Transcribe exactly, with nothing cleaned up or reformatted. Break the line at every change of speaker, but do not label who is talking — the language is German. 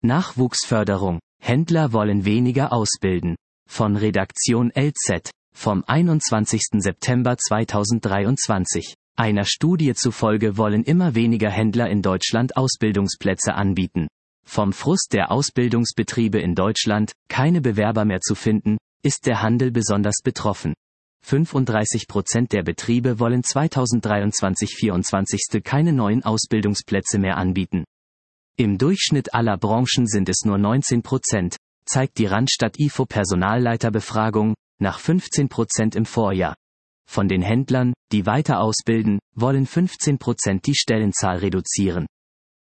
Nachwuchsförderung. Händler wollen weniger ausbilden. Von Redaktion L Z, vom einundzwanzigsten September zweitausenddreiundzwanzig. Einer Studie zufolge wollen immer weniger Händler in Deutschland Ausbildungsplätze anbieten. Vom Frust der Ausbildungsbetriebe in Deutschland, keine Bewerber mehr zu finden, ist der Handel besonders betroffen. fünfunddreißig Prozent der Betriebe wollen zweitausenddreiundzwanzig vierundzwanzig keine neuen Ausbildungsplätze mehr anbieten. Im Durchschnitt aller Branchen sind es nur neunzehn Prozent, zeigt die Randstadt I F O Personalleiterbefragung, nach fünfzehn Prozent im Vorjahr. Von den Händlern, die weiter ausbilden, wollen fünfzehn Prozent die Stellenzahl reduzieren.